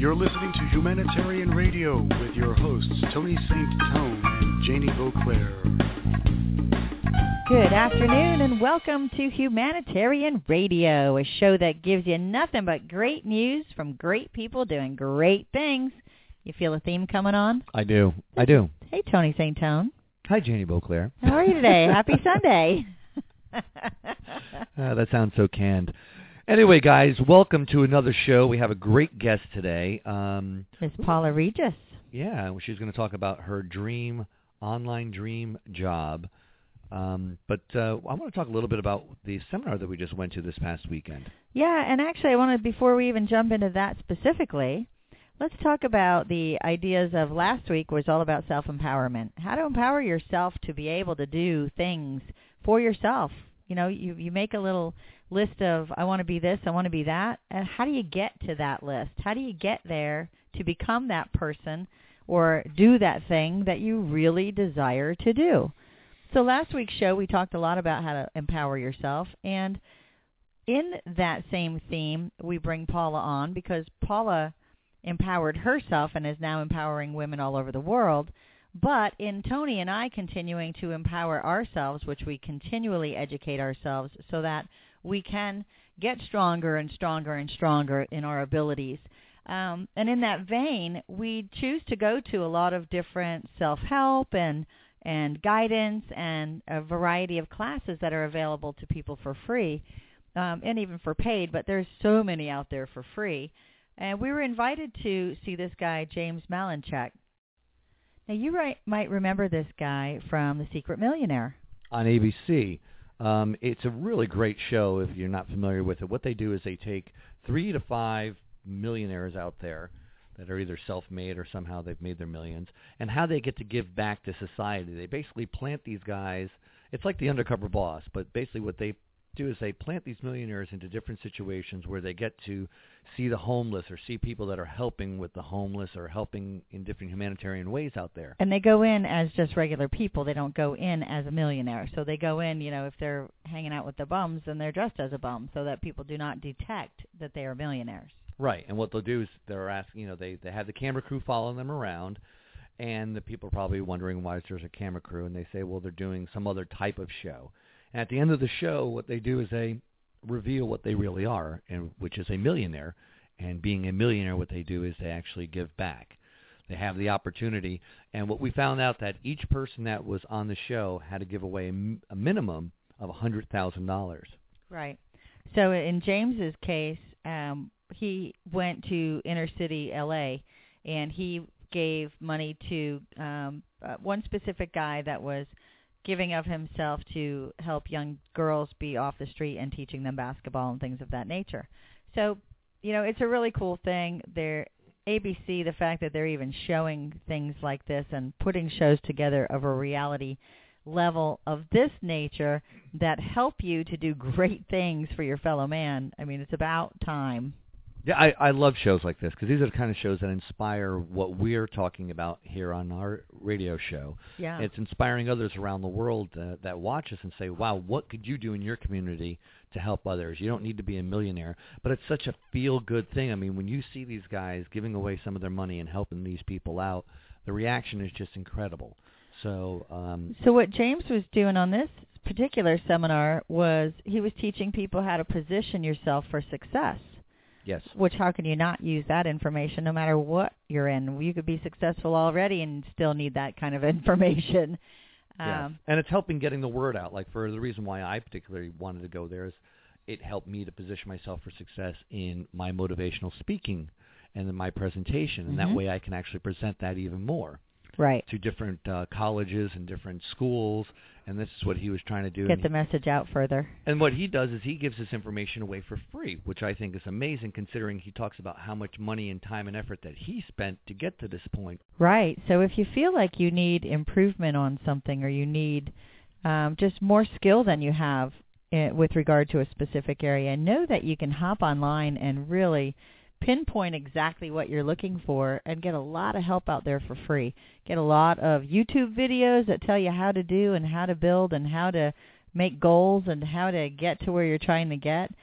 You're listening to Humanitarian Radio with your hosts, Tony St. Tone and Janie Beauclair. Good afternoon and welcome to Humanitarian Radio, a show that gives you nothing but great news from great people doing great things. You feel a theme coming on? I do. Hey, Tony St. Tone. Hi, Janie Beauclair. How are you today? Happy Sunday. That sounds so canned. Anyway, guys, welcome to another show. We have a great guest today. Ms. Paula Regis. Yeah, she's going to talk about her online dream job. But I want to talk a little bit about the seminar that we just went to this past weekend. Yeah, and actually I wanted, before we even jump into that specifically, let's talk about the ideas of last week was all about self-empowerment. How to empower yourself to be able to do things for yourself. You know, you make a little list of, I want to be this, I want to be that. And how do you get to that list? How do you get there to become that person or do that thing that you really desire to do? So last week's show, we talked a lot about how to empower yourself. And in that same theme, we bring Paula on because Paula empowered herself and is now empowering women all over the world. But in Tony and I continuing to empower ourselves, which we continually educate ourselves so that we can get stronger and stronger and stronger in our abilities. And in that vein, we choose to go to a lot of different self-help and guidance and a variety of classes that are available to people for free and even for paid, but there's so many out there for free. And we were invited to see this guy, James Malinchak. Now, you might remember this guy from The Secret Millionaire. On ABC. It's a really great show if you're not familiar with it. What they do is they take 3 to 5 millionaires out there that are either self-made or somehow they've made their millions, and how they get to give back to society. They basically plant these guys. It's like The Undercover Boss, but basically what they do is they plant these millionaires into different situations where they get to see the homeless or see people that are helping with the homeless or helping in different humanitarian ways out there. And they go in as just regular people. They don't go in as a millionaire. So they go in, you know, if they're hanging out with the bums, then they're dressed as a bum so that people do not detect that they are millionaires. Right. And what they'll do is they're asking, you know, they have the camera crew following them around, and the people are probably wondering why there's a camera crew, and they say, well, they're doing some other type of show. And at the end of the show, what they do is they reveal what they really are, and which is a millionaire. And being a millionaire, what they do is they actually give back. They have the opportunity. And what we found out that each person that was on the show had to give away a minimum of $100,000. Right. So in James's case, he went to inner city L.A., and he gave money to one specific guy that was giving of himself to help young girls be off the street and teaching them basketball and things of that nature. So, you know, it's a really cool thing. They're ABC, the fact that they're even showing things like this and putting shows together of a reality level of this nature that help you to do great things for your fellow man. I mean, it's about time. Yeah, I love shows like this because these are the kind of shows that inspire what we're talking about here on our radio show. Yeah. It's inspiring others around the world that watch us and say, wow, what could you do in your community to help others? You don't need to be a millionaire, but it's such a feel-good thing. I mean, when you see these guys giving away some of their money and helping these people out, the reaction is just incredible. So what James was doing on this particular seminar was he was teaching people how to position yourself for success. Yes. Which, how can you not use that information no matter what you're in? You could be successful already and still need that kind of information. Yes. And it's helping getting the word out. Like, for the reason why I particularly wanted to go there is it helped me to position myself for success in my motivational speaking and in my presentation. And that way I can actually present that even more. Right. To different colleges and different schools, and this is what he was trying to do. Get the message out further. And what he does is he gives this information away for free, which I think is amazing considering he talks about how much money and time and effort that he spent to get to this point. Right. So if you feel like you need improvement on something or you need just more skill than you have with regard to a specific area, know that you can hop online and really pinpoint exactly what you're looking for and get a lot of help out there for free. Get a lot of YouTube videos that tell you how to do and how to build and how to make goals and how to get to where you're trying to get.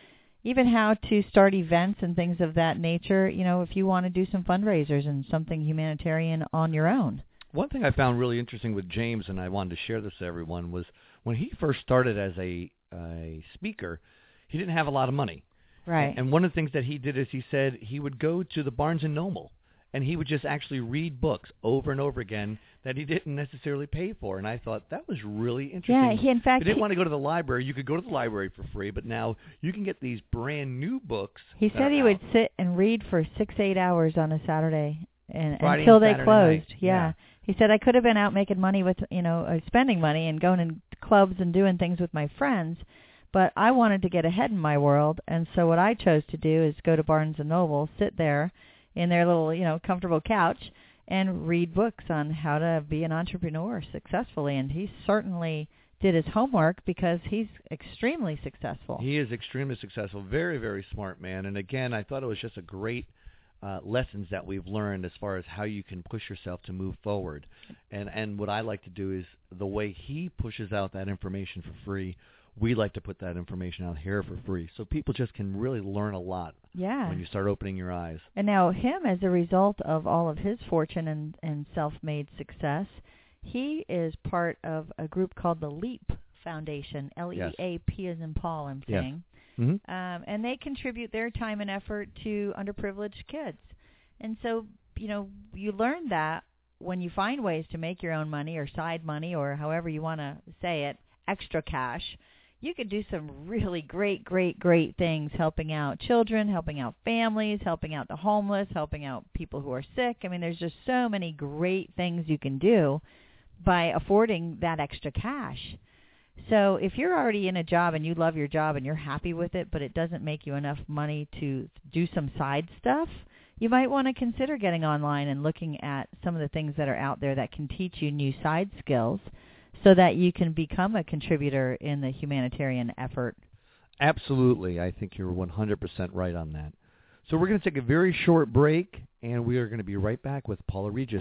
even how to start events and things of that nature, if you want to do some fundraisers and something humanitarian on your own. One thing I found really interesting with James, and I wanted to share this to everyone, was when he first started as a speaker, he didn't have a lot of money. Right. And one of the things that he did is he said he would go to the Barnes & Noble, and he would just actually read books over and over again that he didn't necessarily pay for. And I thought that was really interesting. Yeah, he didn't want to go to the library. You could go to the library for free, but now you can get these brand new books. He said he would sit and read for 6-8 hours on a Saturday and until they Saturday closed. Night. Yeah. He said, I could have been out making money with, spending money and going in clubs and doing things with my friends, but I wanted to get ahead in my world, and so what I chose to do is go to Barnes & Noble, sit there in their little, comfortable couch, and read books on how to be an entrepreneur successfully, and he certainly did his homework because he's extremely successful. He is extremely successful, very, very smart man, and again, I thought it was just a great lessons that we've learned as far as how you can push yourself to move forward. And what I like to do is the way he pushes out that information for free, we like to put that information out here for free. So people just can really learn a lot when you start opening your eyes. And now him, as a result of all of his fortune and self-made success, he is part of a group called the LEAP Foundation, L-E-A-P as in Paul, I'm saying. Yes. Mm-hmm. And they contribute their time and effort to underprivileged kids. And so, you learn that when you find ways to make your own money or side money or however you want to say it, extra cash, you could do some really great things helping out children, helping out families, helping out the homeless, helping out people who are sick. I mean, there's just so many great things you can do by affording that extra cash. So if you're already in a job and you love your job and you're happy with it, but it doesn't make you enough money to do some side stuff, you might want to consider getting online and looking at some of the things that are out there that can teach you new side skills so that you can become a contributor in the humanitarian effort. Absolutely. I think you're 100% right on that. So we're going to take a very short break, and we are going to be right back with Paula Regis.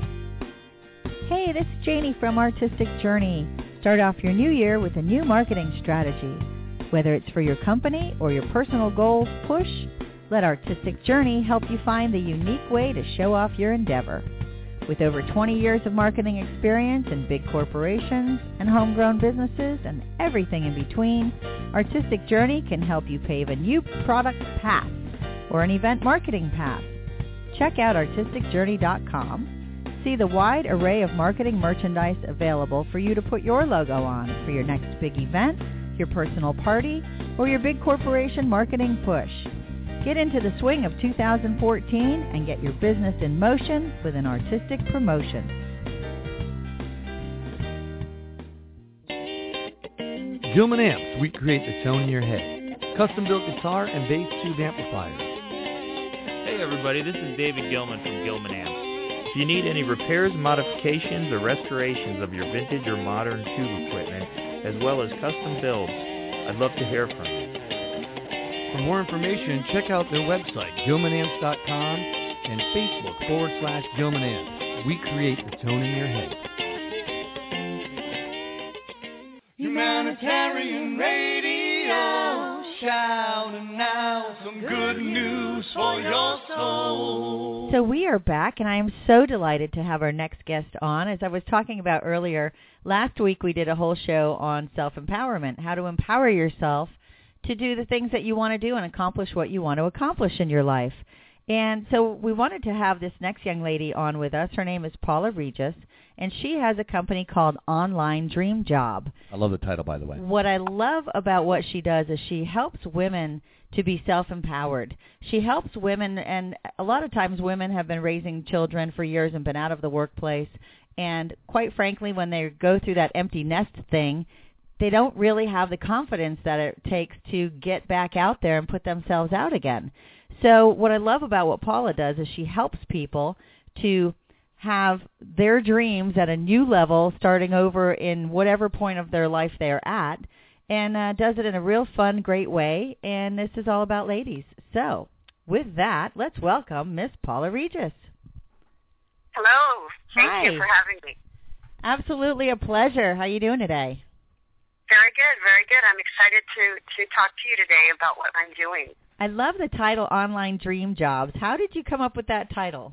Hey, this is Janie from Artistic Journey. Start off your new year with a new marketing strategy. Whether it's for your company or your personal goals push, let Artistic Journey help you find the unique way to show off your endeavor. With over 20 years of marketing experience in big corporations and homegrown businesses and everything in between, Artistic Journey can help you pave a new product path or an event marketing path. Check out artisticjourney.com. See the wide array of marketing merchandise available for you to put your logo on for your next big event, your personal party, or your big corporation marketing push. Get into the swing of 2014 and get your business in motion with an artistic promotion. Gilman Amps, we create the tone in your head. Custom-built guitar and bass tube amplifiers. Hey everybody, this is David Gilman from Gilman Amps. If you need any repairs, modifications, or restorations of your vintage or modern tube equipment, as well as custom builds, I'd love to hear from you. For more information, check out their website, GilmanAmps.com, and Facebook.com/GilmanAmps. We create the tone in your head. Humanitarian Radio, shouting out some good news for your soul. So we are back, and I am so delighted to have our next guest on. As I was talking about earlier, last week we did a whole show on self-empowerment, how to empower yourself to do the things that you want to do and accomplish what you want to accomplish in your life. And so we wanted to have this next young lady on with us. Her name is Paula Regis, and she has a company called Online Dream Job. I love the title, by the way. What I love about what she does is she helps women to be self-empowered. She helps women, and a lot of times women have been raising children for years and been out of the workplace. And quite frankly, when they go through that empty nest thing, they don't really have the confidence that it takes to get back out there and put themselves out again. So what I love about what Paula does is she helps people to have their dreams at a new level, starting over in whatever point of their life they're at, and does it in a real fun, great way. And this is all about ladies. So with that, let's welcome Miss Paula Regis. Hello. Hi. Thank you for having me. Absolutely a pleasure. How are you doing today? Very good, very good. I'm excited to talk to you today about what I'm doing. I love the title, Online Dream Jobs. How did you come up with that title?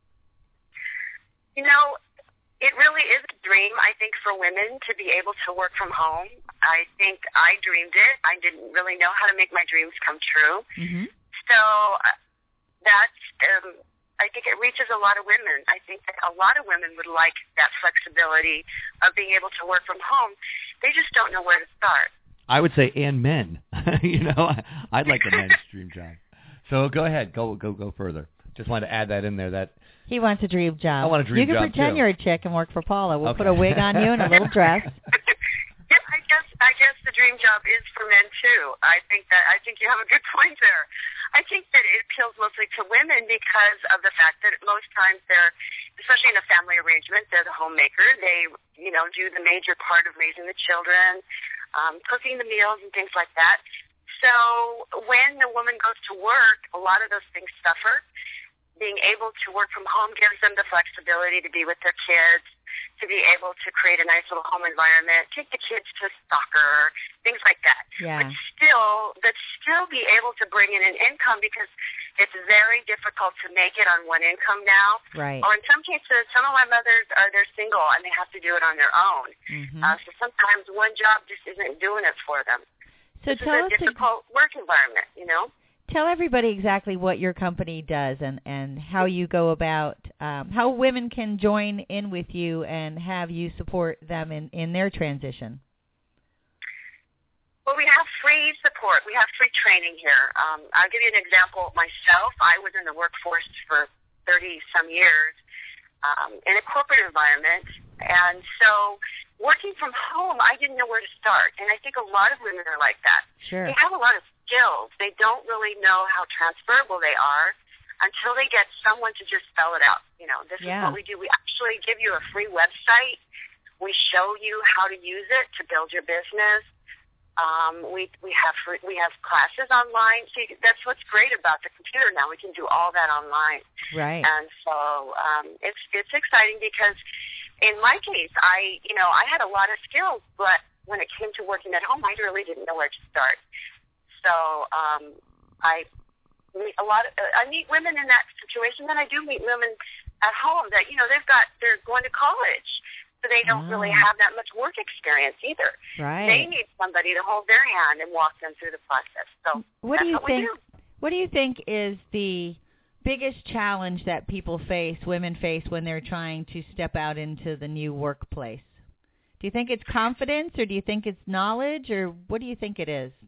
You know, it really is a dream, I think, for women to be able to work from home. I think I dreamed it. I didn't really know how to make my dreams come true. Mm-hmm. So that's, I think it reaches a lot of women. I think that a lot of women would like that flexibility of being able to work from home. They just don't know where to start. I would say, and men. I'd like a men's dream job. So go ahead, go further. Just wanted to add that in there. That he wants a dream job. I want a dream job You can pretend too. You're a chick and work for Paula. We'll Okay. put a wig on you and a little dress. Yeah, I guess the dream job is for men too. I think you have a good point there. I think that it appeals mostly to women because of the fact that most times they're, especially in a family arrangement, they're the homemaker. They, do the major part of raising the children, cooking the meals and things like that. So when the woman goes to work, a lot of those things suffer. Being able to work from home gives them the flexibility to be with their kids, to be able to create a nice little home environment, take the kids to soccer, things like that. Yeah. But still be able to bring in an income because it's very difficult to make it on one income now. Right. Or in some cases, some of my mothers they're single and they have to do it on their own. Mm-hmm. So sometimes one job just isn't doing it for them. So this is a difficult work environment, Tell everybody exactly what your company does and how you go about, how women can join in with you and have you support them in their transition. Well, we have free support. We have free training here. I'll give you an example myself. I was in the workforce for 30-some years in a corporate environment. And so working from home, I didn't know where to start. And I think a lot of women are like that. Sure. They have a lot of skills. They don't really know how transferable they are until they get someone to just spell it out. This is what we do. We actually give you a free website. We show you how to use it to build your business. We have classes online. See, that's what's great about the computer now. We can do all that online. Right. And so it's exciting because in my case, I had a lot of skills, but when it came to working at home, I really didn't know where to start. So I meet women in that situation, and I do meet women at home that they're going to college, so they don't really have that much work experience either. Right. They need somebody to hold their hand and walk them through the process. So what do you think? we do. What do you think is the biggest challenge that women face when they're trying to step out into the new workplace? Do you think it's confidence, or do you think it's knowledge, or what do you think it is?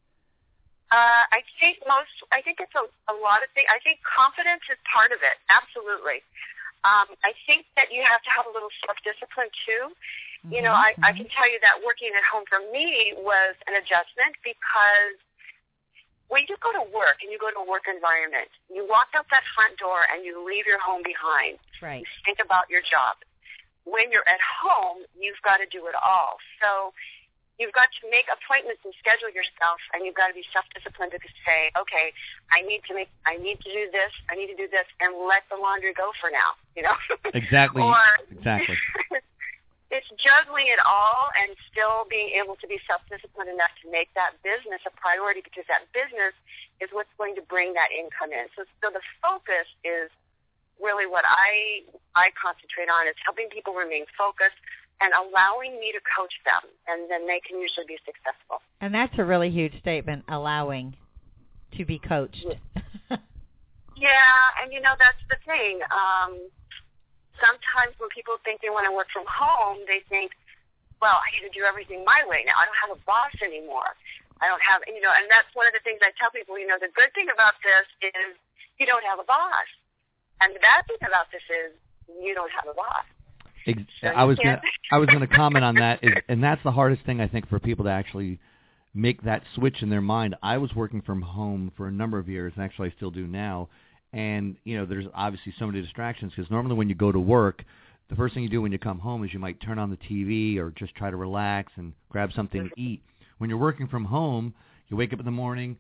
I think it's a lot of things. I think confidence is part of it. Absolutely. I think that you have to have a little self-discipline too. Mm-hmm. I can tell you that working at home for me was an adjustment because when you go to work and you go to a work environment, you walk out that front door and you leave your home behind. Right. You think about your job. When you're at home, you've got to do it all. So you've got to make appointments and schedule yourself, and you've got to be self-disciplined to say, okay, I need to do this, and let the laundry go for now. Exactly. Exactly. It's juggling it all and still being able to be self-disciplined enough to make that business a priority, because that business is what's going to bring that income in. So the focus is really what I concentrate on, is helping people remain focused and allowing me to coach them, and then they can usually be successful. And that's a really huge statement, allowing to be coached. Yeah, and that's the thing. Sometimes when people think they want to work from home, they think, well, I got to do everything my way now. I don't have a boss anymore. I don't have, and that's one of the things I tell people, the good thing about this is you don't have a boss. And the bad thing about this is you don't have a boss. I was going to comment on that, and that's the hardest thing, I think, for people to actually make that switch in their mind. I was working from home for a number of years, and actually I still do now, and there's obviously so many distractions, because normally when you go to work, the first thing you do when you come home is you might turn on the TV or just try to relax and grab something to eat. When you're working from home, you wake up in the morning,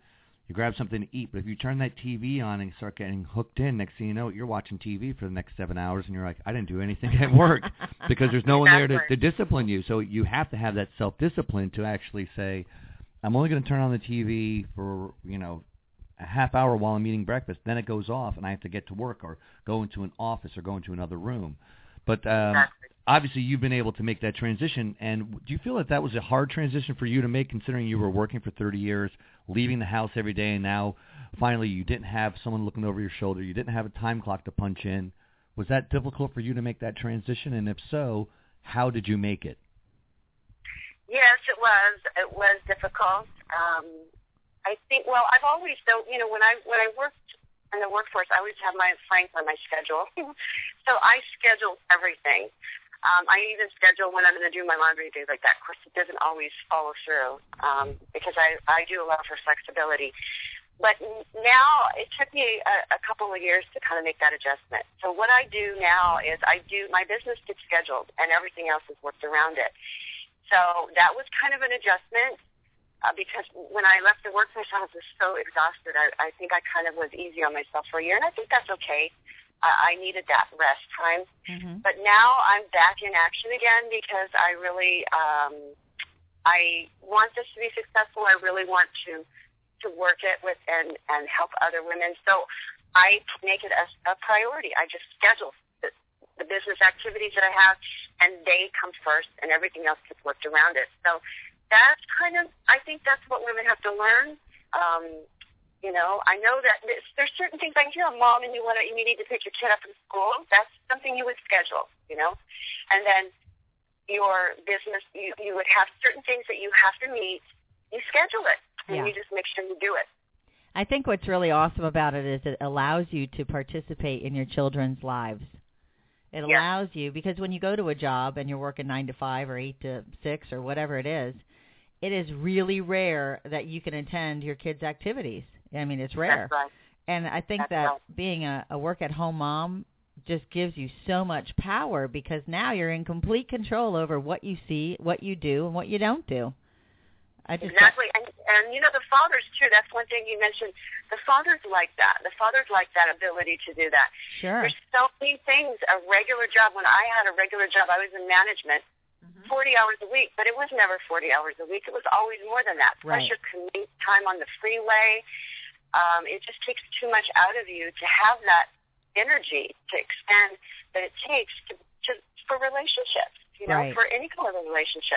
you grab something to eat. But if you turn that TV on and start getting hooked in, next thing you know, you're watching TV for the next 7 hours, and you're like, I didn't do anything at work because there's no one there to discipline you. So you have to have that self-discipline to actually say, I'm only going to turn on the TV for, a half hour while I'm eating breakfast. Then it goes off, and I have to get to work or go into an office or go into another room. But obviously, you've been able to make that transition. And do you feel that was a hard transition for you to make, considering you were working for 30 years, leaving the house every day, and now finally you didn't have someone looking over your shoulder, you didn't have a time clock to punch in? Was that difficult for you to make that transition? And if so, how did you make it? Yes, it was. It was difficult. I think. Well, I've always, though, when I worked in the workforce, I always have my Frank on my schedule. So I schedule everything. I even schedule when I'm going to do my laundry, things like that. Of course, it doesn't always follow through because I do allow for flexibility. But now it took me a couple of years to kind of make that adjustment. So what I do now is my business gets scheduled, and everything else is worked around it. So that was kind of an adjustment because when I left the workforce, I was so exhausted. I think I kind of was easy on myself for a year, and I think that's okay. I needed that rest time. Mm-hmm. But now I'm back in action again because I really I want this to be successful. I really want to work it with and help other women. So I make it a priority. I just schedule the business activities that I have, and they come first, and everything else gets worked around it. So that's I think that's what women have to learn. I know that there's certain things like, Mom, and you need to pick your kid up from school. That's something you would schedule, And then your business, you would have certain things that you have to meet. You schedule it, and you just make sure you do it. I think what's really awesome about it is it allows you to participate in your children's lives. It allows you, because when you go to a job and you're working 9 to 5 or 8 to 6 or whatever it is really rare that you can attend your kids' activities. I mean, it's rare. That's right. And I think being a work-at-home mom just gives you so much power because now you're in complete control over what you see, what you do, and what you don't do. Exactly. And the fathers, too, that's one thing you mentioned. The fathers like that. The fathers like that ability to do that. Sure. There's so many things. A regular job, when I had a regular job, I was in management, 40 hours a week, but it was never 40 hours a week. It was always more than that. Plus your commute time on the freeway. It just takes too much out of you to have that energy to expand that it takes for relationships, for any kind of a relationship.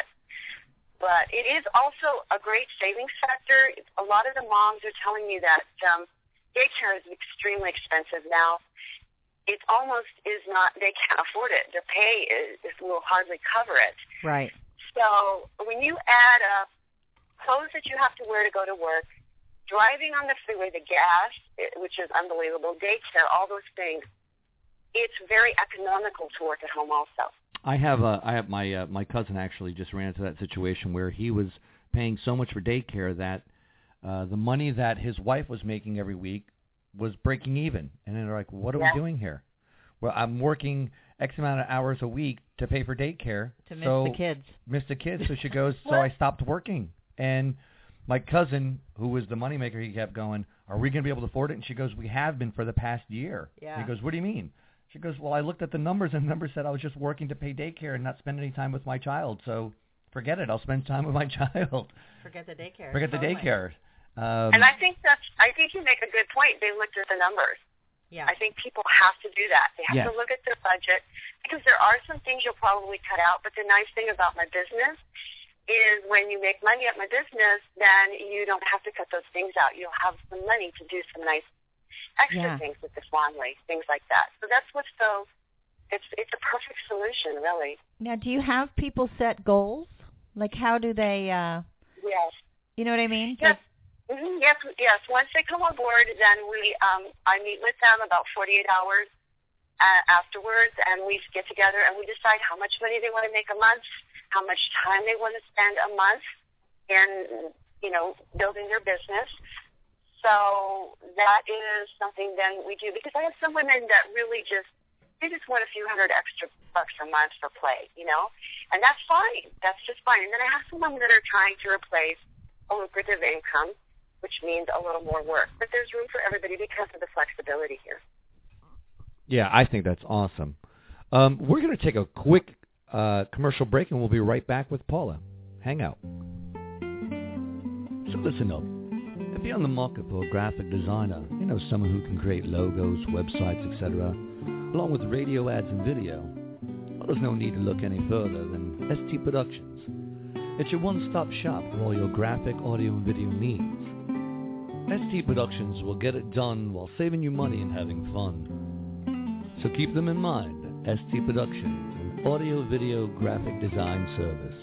But it is also a great savings factor. A lot of the moms are telling me that daycare is extremely expensive now. It almost is not, they can't afford it. Their pay will hardly cover it. Right. So when you add up clothes that you have to wear to go to work, driving on the freeway, the gas, which is unbelievable, daycare, all those things, it's very economical to work at home also. I have my cousin actually just ran into that situation where he was paying so much for daycare that the money that his wife was making every week was breaking even. And they're like, what are we doing here? Well, I'm working X amount of hours a week to pay for daycare. To miss the kids. So she goes, so I stopped working. And my cousin, who was the moneymaker, he kept going, are we going to be able to afford it? And she goes, we have been for the past year. Yeah. And he goes, what do you mean? She goes, well, I looked at the numbers, and the numbers said I was just working to pay daycare and not spend any time with my child. So forget it. I'll spend time with my child. Forget the daycare. Forget the daycare. And I think you make a good point. They looked at the numbers. Yeah. I think people have to do that. They have to look at their budget because there are some things you'll probably cut out. But the nice thing about my business is when you make money at my business, then you don't have to cut those things out. You'll have some money to do some nice extra things with the family, things like that. So that's what's it's a perfect solution, really. Now, do you have people set goals? Like, how do they? Yes. You know what I mean? Yes. Yes. Once they come on board, then I meet with them about 48 hours afterwards, and we get together and we decide how much money they want to make a month, how much time they want to spend a month in, building their business. So that is something then we do because I have some women that really they just want a few $100 extra bucks a month for play, and that's fine. That's just fine. And then I have some women that are trying to replace a lucrative income which means a little more work. But there's room for everybody because of the flexibility here. Yeah, I think that's awesome. We're going to take a quick commercial break, and we'll be right back with Paula. Hang out. So listen up. If you're on the market for a graphic designer, someone who can create logos, websites, etc., along with radio ads and video, well, there's no need to look any further than ST Productions. It's your one-stop shop for all your graphic, audio, and video needs. ST Productions will get it done while saving you money and having fun. So keep them in mind. ST Productions, an audio, video, graphic design service.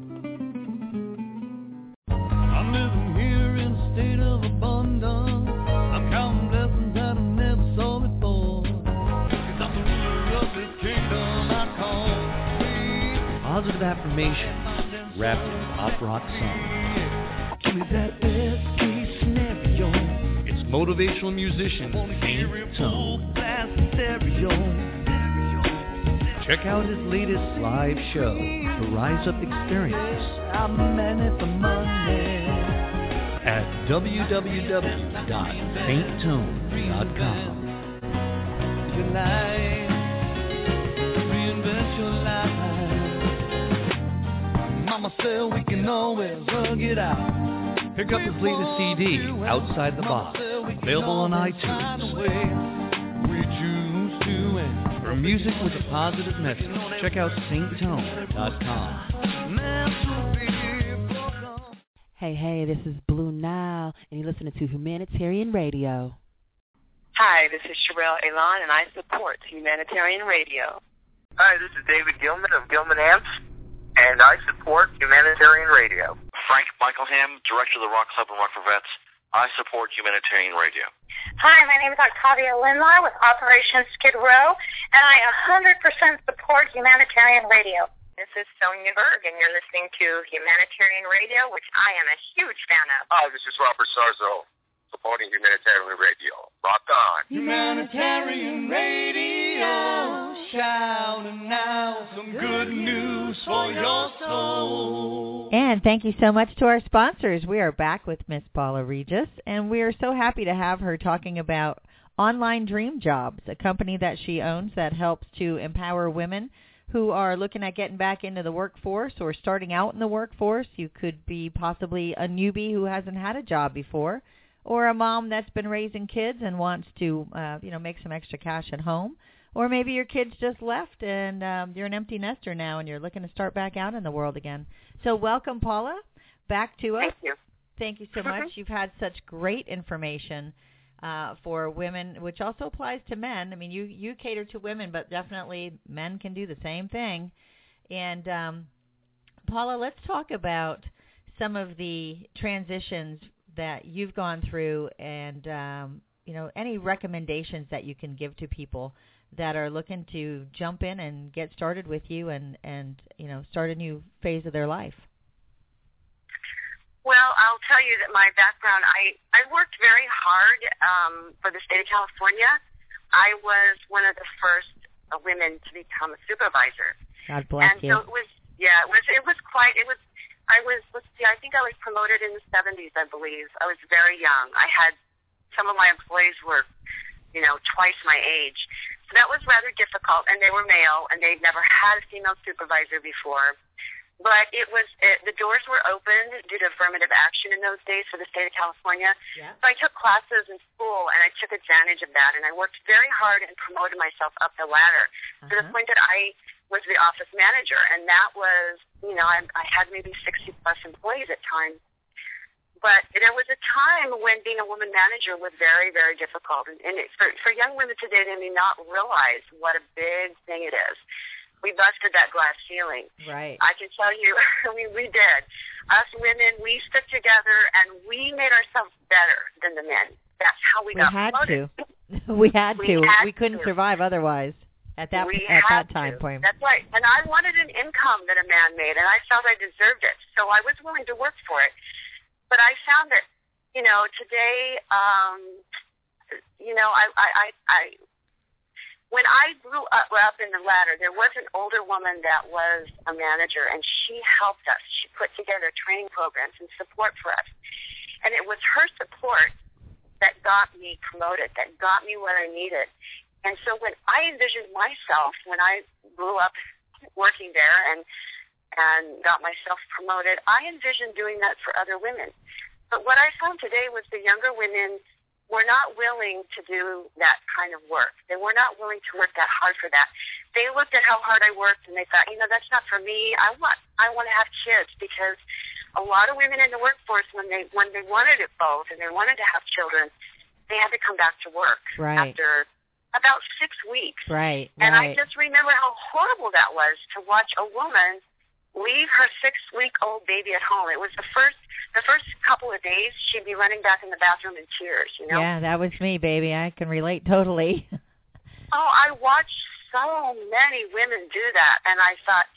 I'm living here in a state of abundance. I'm counting blessings that I never saw before. 'Cause I'm the ruler of this kingdom I call free. Positive affirmations wrapped in pop rock songs. Give me that ST scenario. It's motivational musician Saint Tone. Check out his latest live show, The Rise Up Experience, at www.sainttone.com. Your life, reinvent your life. Mama said we can always hug it out. Pick up his latest CD, Outside the Box, available on iTunes. For music with a positive message, check out sainttone.com. Hey, this is Blue Nile, and you're listening to Humanitarian Radio. Hi, this is Sherelle Elan, and I support Humanitarian Radio. Hi, this is David Gilman of Gilman Amps, and I support Humanitarian Radio. Frank Michaelham, Director of the Rock Club and Rock for Vets. I support Humanitarian Radio. Hi, my name is Octavia Lindlar with Operation Skid Row, and I 100% support Humanitarian Radio. This is Sonia Berg, and you're listening to Humanitarian Radio, which I am a huge fan of. Hi, this is Robert Sarzo, supporting Humanitarian Radio. Rock on. Humanitarian Radio, shouting out some good news for your soul. And thank you so much to our sponsors. We are back with Miss Paula Regis, and we are so happy to have her talking about Online Dream Jobs, a company that she owns that helps to empower women who are looking at getting back into the workforce or starting out in the workforce. You could be possibly a newbie who hasn't had a job before, or a mom that's been raising kids and wants to, make some extra cash at home. Or maybe your kids just left and you're an empty nester now and you're looking to start back out in the world again. So welcome, Paula, back to us. Thank you. Thank you so much. You've had such great information for women, which also applies to men. I mean, you cater to women, but definitely men can do the same thing. And Paula, let's talk about some of the transitions that you've gone through and, any recommendations that you can give to people that are looking to jump in and get started with you and start a new phase of their life. Well, I'll tell you that my background, I worked very hard for the state of California. I was one of the first women to become a supervisor. God bless you. And so I think I was promoted in the 70s, I believe. I was very young. Some of my employees were, twice my age. So that was rather difficult, and they were male, and they'd never had a female supervisor before. But the doors were open due to affirmative action in those days for the state of California. Yeah. So I took classes in school, and I took advantage of that, and I worked very hard and promoted myself up the ladder to the point that I was the office manager, and that was, I had maybe 60-plus employees at times. But there was a time when being a woman manager was very, very difficult. And for young women today, they may not realize what a big thing it is. We busted that glass ceiling. Right. I can tell you, we did. Us women, we stuck together, and we made ourselves better than the men. That's how we got promoted. We had to. We couldn't survive otherwise at that time point. That's right. And I wanted an income that a man made, and I felt I deserved it. So I was willing to work for it. But I found that, today, when I grew up in the ladder, there was an older woman that was a manager, and she helped us. She put together training programs and support for us. And it was her support that got me promoted, that got me what I needed. And so when I envisioned myself, when I grew up working there and got myself promoted, I envisioned doing that for other women. But what I found today was the younger women were not willing to do that kind of work. They were not willing to work that hard for that. They looked at how hard I worked and they thought, that's not for me. I want to have kids, because a lot of women in the workforce, when they wanted it both and they wanted to have children, they had to come back to work after about 6 weeks. Right. And I just remember how horrible that was to watch a woman leave her 6-week-old baby at home. It was the first couple of days, she'd be running back in the bathroom in tears, Yeah, that was me, baby. I can relate totally. Oh, I watched so many women do that, and I thought,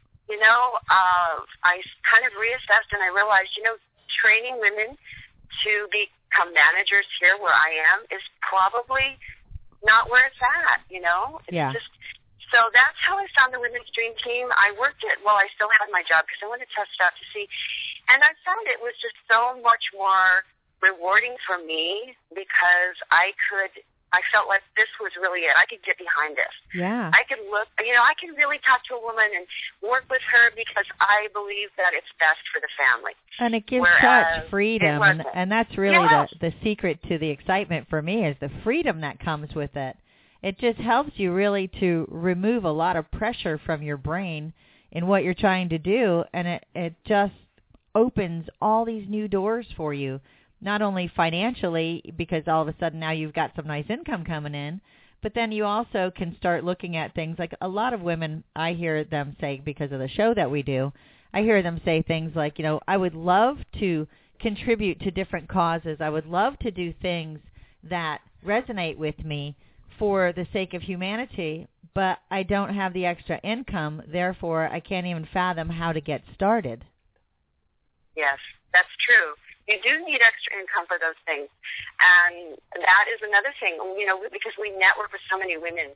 I kind of reassessed, and I realized, training women to become managers here where I am is probably not where it's at, It's just. So that's how I found the Women's Dream Team. I worked it while I still had my job because I wanted to test it out to see. And I found it was just so much more rewarding for me because I felt like this was really it. I could get behind this. Yeah. I could look, I can really talk to a woman and work with her because I believe that it's best for the family. And it gives such freedom. And that's really the secret to the excitement for me is the freedom that comes with it. It just helps you really to remove a lot of pressure from your brain in what you're trying to do, and it just opens all these new doors for you, not only financially because all of a sudden now you've got some nice income coming in, but then you also can start looking at things like a lot of women, I hear them say because of the show that we do, I hear them say things like, I would love to contribute to different causes. I would love to do things that resonate with me for the sake of humanity, but I don't have the extra income, therefore I can't even fathom how to get started. Yes, that's true. You do need extra income for those things. And that is another thing, because we network with so many women.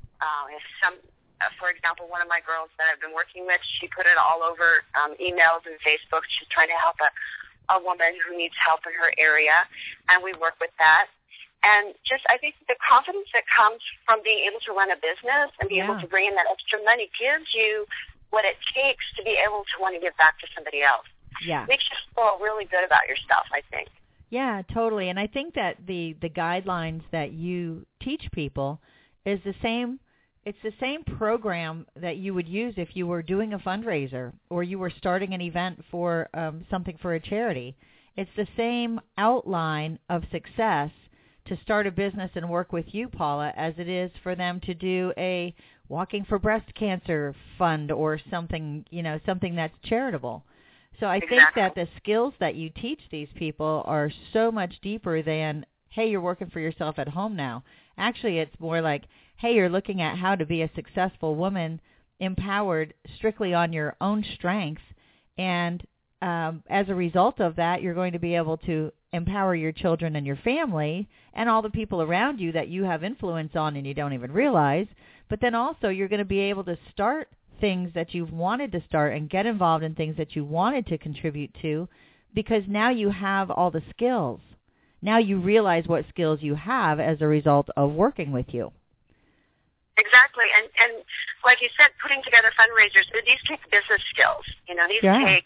For example, one of my girls that I've been working with, she put it all over emails and Facebook. She's trying to help a woman who needs help in her area, and we work with that. And just, I think the confidence that comes from being able to run a business and be able to bring in that extra money gives you what it takes to be able to want to give back to somebody else. Yeah. Makes you feel really good about yourself, I think. Yeah, totally. And I think that the guidelines that you teach people is the same. It's the same program that you would use if you were doing a fundraiser or you were starting an event for something for a charity. It's the same outline of success to start a business and work with you, Paula, as it is for them to do a Walking for Breast Cancer fund or something, something that's charitable. So I think that the skills that you teach these people are so much deeper than, hey, you're working for yourself at home now. Actually, it's more like, hey, you're looking at how to be a successful woman, empowered strictly on your own strengths, and as a result of that, you're going to be able to empower your children and your family and all the people around you that you have influence on and you don't even realize. But then also you're going to be able to start things that you've wanted to start and get involved in things that you wanted to contribute to because now you have all the skills. Now you realize what skills you have as a result of working with you. Exactly. And like you said, putting together fundraisers, these take business skills. These take...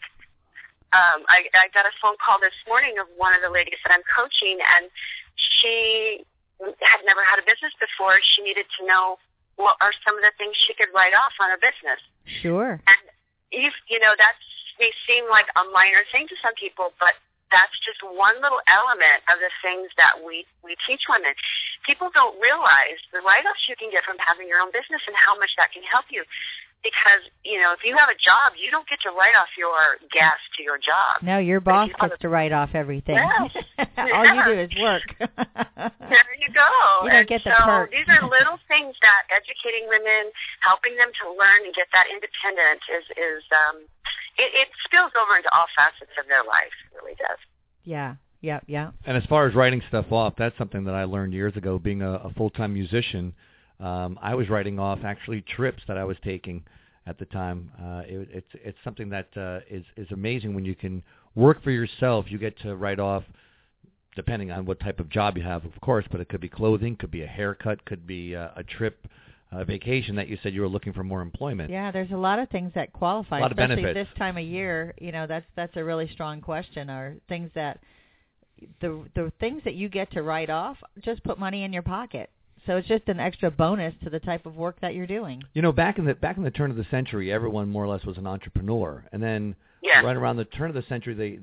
I got a phone call this morning of one of the ladies that I'm coaching, and she had never had a business before. She needed to know what are some of the things she could write off on her business. Sure. And, that may seem like a minor thing to some people, but that's just one little element of the things that we teach women. People don't realize the write-offs you can get from having your own business and how much that can help you. Because, if you have a job, you don't get to write off your gas to your job. No, your boss gets to write off everything. Yes. All you do is work. There you go. You don't get the perks. These are little things that educating women, helping them to learn and get that independence it spills over into all facets of their life. It really does. Yeah. And as far as writing stuff off, that's something that I learned years ago being a full-time musician. I was writing off actually trips that I was taking at the time. It's something that is amazing when you can work for yourself, you get to write off, depending on what type of job you have, of course, but it could be clothing, could be a haircut, could be a trip, a vacation that you said you were looking for more employment. Yeah, there's a lot of things that qualify, a lot of especially benefits. this time of year. That's a really strong question. Are things that the things that you get to write off, just put money in your pocket. So it's just an extra bonus to the type of work that you're doing. Back in the turn of the century, everyone more or less was an entrepreneur, and then right around the turn of the century,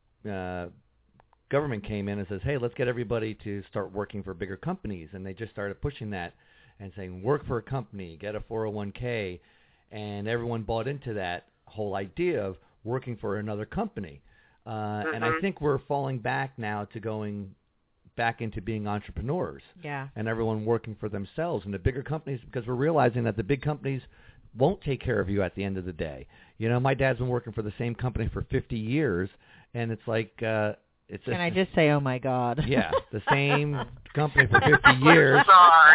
the government came in and says, "Hey, let's get everybody to start working for bigger companies," and they just started pushing that and saying, "Work for a company, get a 401k," and everyone bought into that whole idea of working for another company. And I think we're falling back now to going back into being entrepreneurs. Yeah. And everyone working for themselves and the bigger companies, because we're realizing that the big companies won't take care of you at the end of the day. My dad's been working for the same company for 50 years, and it's like it's. Can I just say, oh my God? Yeah, the same company for 50 years. I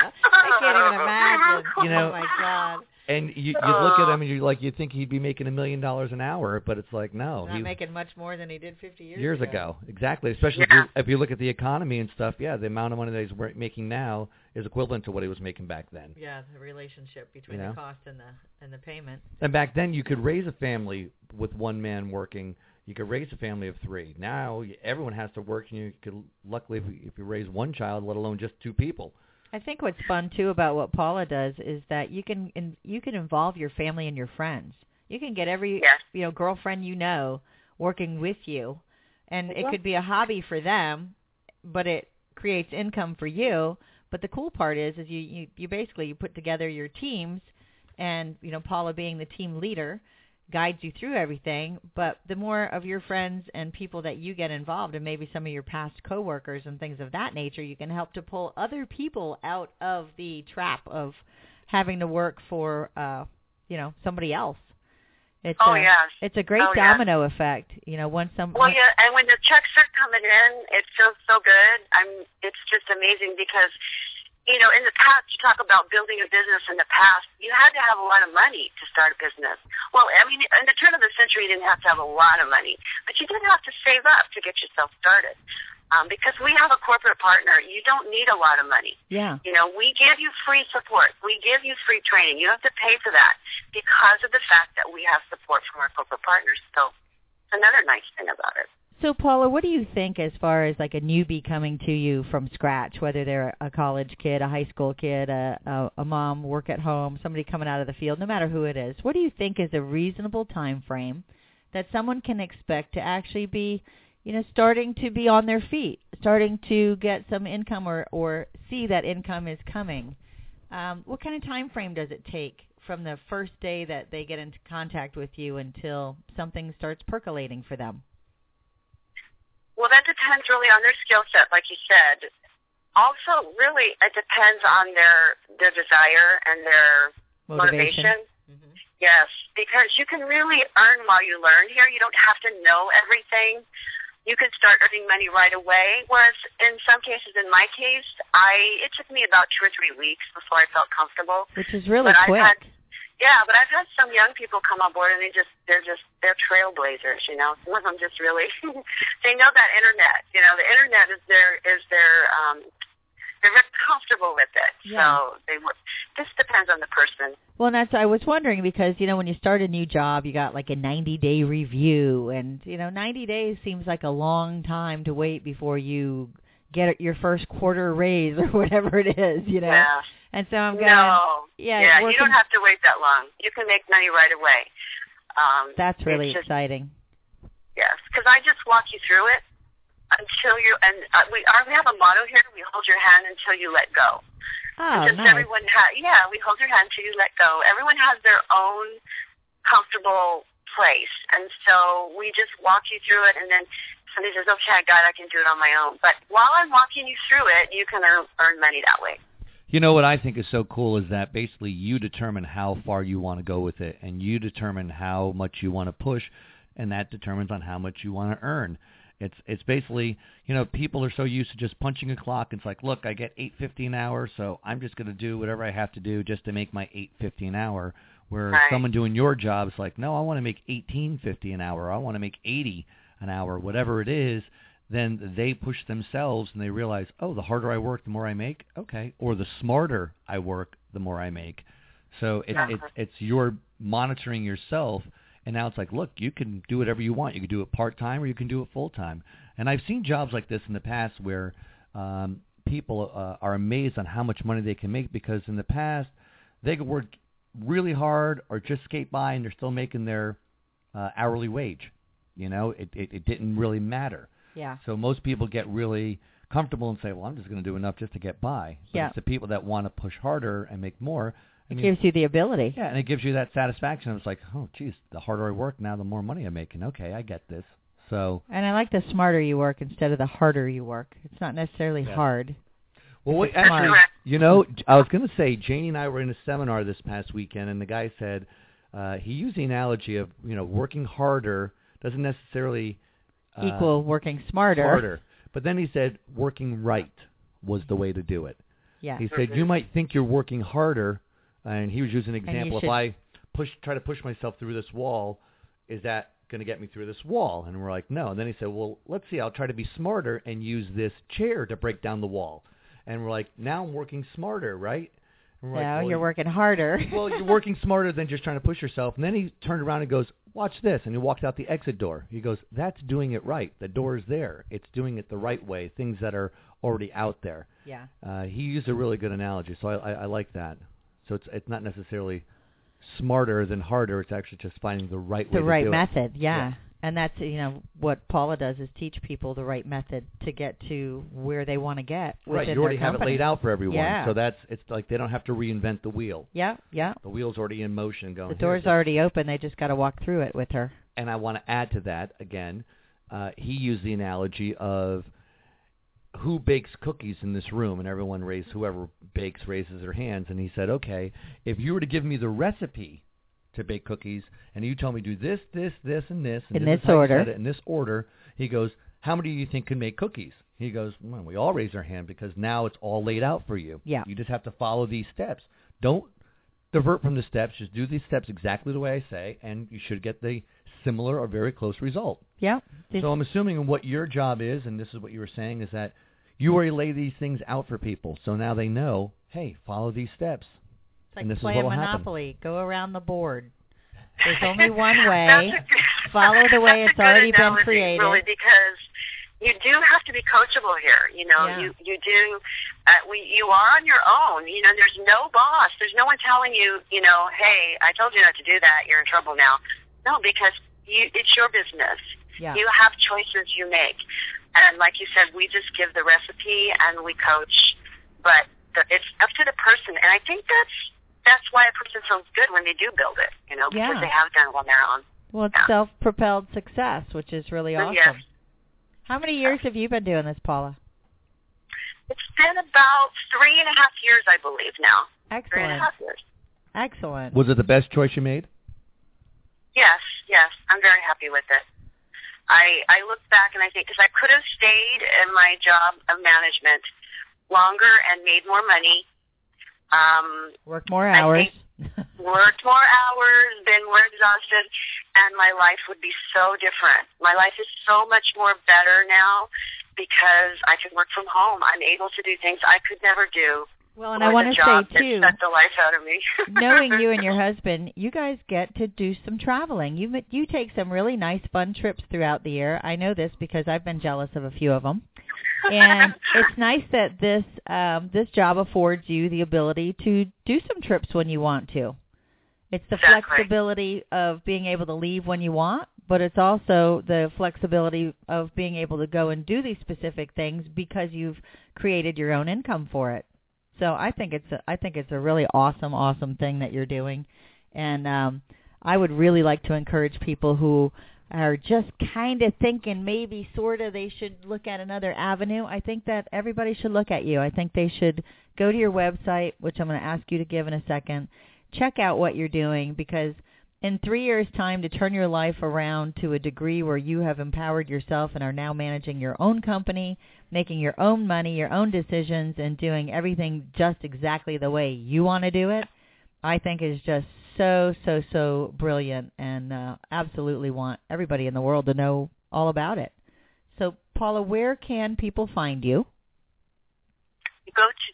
can't even imagine. Oh my God. And you look at him and you think he'd be making $1 million an hour, but it's like no, he's not making much more than he did 50 years ago. Exactly. Especially if you look at the economy and stuff. Yeah, the amount of money that he's making now is equivalent to what he was making back then. Yeah, the relationship between the cost and the payment. And back then, you could raise a family with one man working. You could raise a family of 3. Now everyone has to work, and you could luckily if you raise one child, let alone just 2 people. I think what's fun too about what Paula does is that you can involve your family and your friends. You can get every girlfriend working with you, and it could be a hobby for them, but it creates income for you. But the cool part is you basically put together your teams, and Paula being the team leader guides you through everything, but the more of your friends and people that you get involved, and maybe some of your past coworkers and things of that nature, you can help to pull other people out of the trap of having to work for somebody else. It's it's a great domino effect. Once some and when the checks are coming in, it feels so good. It's just amazing because in the past, you talk about building a business in the past, you had to have a lot of money to start a business. Well, in the turn of the century, you didn't have to have a lot of money, but you did have to save up to get yourself started. Because we have a corporate partner, you don't need a lot of money. Yeah. We give you free support. We give you free training. You don't have to pay for that because of the fact that we have support from our corporate partners. So it's another nice thing about it. So, Paula, what do you think as far as like a newbie coming to you from scratch, whether they're a college kid, a high school kid, a mom, work at home, somebody coming out of the field, no matter who it is, what do you think is a reasonable time frame that someone can expect to actually be, starting to be on their feet, starting to get some income or see that income is coming? What kind of time frame does it take from the first day that they get into contact with you until something starts percolating for them? Well, that depends really on their skill set, like you said. Also, really, it depends on their desire and their motivation. Mm-hmm. Yes, because you can really earn while you learn here. You don't have to know everything. You can start earning money right away, whereas in some cases, in my case, it took me about 2 or 3 weeks before I felt comfortable. Which is really quick. But I've had some young people come on board, and they're trailblazers. Some of them just really they know that internet. The internet is their they're very comfortable with it. Yeah. So this depends on the person. Well, and I was wondering because when you start a new job, you got like a 90-day review, and 90 days seems like a long time to wait before you get your first quarter raise or whatever it is. Yeah. And so I'm going, you don't have to wait that long. You can make money right away. That's really exciting. Yes, because I just walk you through it until we have a motto here: we hold your hand until you let go. Oh, nice. We hold your hand until you let go. Everyone has their own comfortable place, and so we just walk you through it, and then somebody says, "Okay, I can do it on my own." But while I'm walking you through it, you can earn money that way. What I think is so cool is that basically you determine how far you want to go with it, and you determine how much you want to push, and that determines on how much you want to earn. It's basically, people are so used to just punching a clock. It's like, look, I get $8.50 an hour, so I'm just going to do whatever I have to do just to make my $8.50 an hour. Where someone doing your job is like, no, I want to make $18.50 an hour. I want to make $80. an hour, whatever it is, then they push themselves and they realize, oh, the harder I work, the more I make. Okay. Or the smarter I work, the more I make. So it's you're monitoring yourself, and now it's like, look, you can do whatever you want. You can do it part-time or you can do it full-time. And I've seen jobs like this in the past where people are amazed on how much money they can make, because in the past they could work really hard or just skate by and they're still making their hourly wage. You know, it didn't really matter. Yeah. So most people get really comfortable and say, well, I'm just going to do enough just to get by. But it's the people that want to push harder and make more. It gives you the ability. Yeah, and it gives you that satisfaction. It's like, oh, geez, the harder I work now, the more money I'm making. Okay, I get this. So. And I like the smarter you work instead of the harder you work. It's not necessarily hard. Well, actually, you know, I was going to say, Janie and I were in a seminar this past weekend, and the guy said he used the analogy of, you know, working harder doesn't necessarily equal working smarter. But then he said working right was the way to do it. Yeah. He said you might think you're working harder, and he was using an example. If I try to push myself through this wall, is that going to get me through this wall? And we're like, no. And then he said, well, let's see. I'll try to be smarter and use this chair to break down the wall. And we're like, now I'm working smarter, right? And we're no, like, well, you're working harder. Well, you're working smarter than just trying to push yourself. And then he turned around and goes, watch this. And he walked out the exit door. He goes, that's doing it right. The door's there. It's doing it the right way, things that are already out there. Yeah. He used a really good analogy, so I like that. So it's not necessarily smarter than harder. It's actually just finding the right way to do it. The right method, yeah. And that's, you know, what Paula does is teach people the right method to get to where they want to get. Right, you already have it laid out for everyone. Yeah. So it's like they don't have to reinvent the wheel. Yeah, yeah. The wheel's already in motion going. The door's already open. They just got to walk through it with her. And I want to add to that, again, he used the analogy of who bakes cookies in this room, and whoever bakes raises their hands. And he said, okay, if you were to give me the recipe to bake cookies, and you told me do this, this, this, and this, and in this order. In this order, he goes, how many do you think can make cookies? He goes, well, we all raise our hand because now it's all laid out for you. Yeah. You just have to follow these steps. Don't divert from the steps. Just do these steps exactly the way I say, and you should get the similar or very close result. Yeah. So I'm assuming what your job is, and this is what you were saying, is that you already lay these things out for people. So now they know, hey, follow these steps. It's like play a Monopoly. Go around the board. There's only one way. Follow the way it's already been created. Really, because you do have to be coachable here. You know, you do. You are on your own. You know, there's no boss. There's no one telling you, you know, hey, I told you not to do that. You're in trouble now. No, because it's your business. Yeah. You have choices you make. And like you said, we just give the recipe and we coach. But it's up to the person. And I think that's why a person feels good when they do build it, you know, because they have done it on their own. Well, it's self-propelled success, which is really awesome. Yes. How many years have you been doing this, Paula? It's been about 3.5 years, I believe, now. Excellent. 3.5 years. Excellent. Was it the best choice you made? Yes. I'm very happy with it. I look back and I think, because I could have stayed in my job of management longer and made more money. Worked more hours. Worked more hours, been more exhausted, and my life would be so different. My life is so much more better now because I can work from home. I'm able to do things I could never do. Well, and I want to say, too, sucked the life out of me. knowing you and your husband, you guys get to do some traveling. You take some really nice, fun trips throughout the year. I know this because I've been jealous of a few of them. And it's nice that this job affords you the ability to do some trips when you want to. It's the flexibility of being able to leave when you want, but it's also the flexibility of being able to go and do these specific things because you've created your own income for it. So I think it's a really awesome thing that you're doing, and I would really like to encourage people who are just kind of thinking maybe sort of they should look at another avenue. I think that everybody should look at you. I think they should go to your website, which I'm going to ask you to give in a second. Check out what you're doing, because in 3 years' time, to turn your life around to a degree where you have empowered yourself and are now managing your own company, making your own money, your own decisions, and doing everything just exactly the way you want to do it, I think is just so brilliant, and absolutely want everybody in the world to know all about it. So, Paula, where can people find you? Go to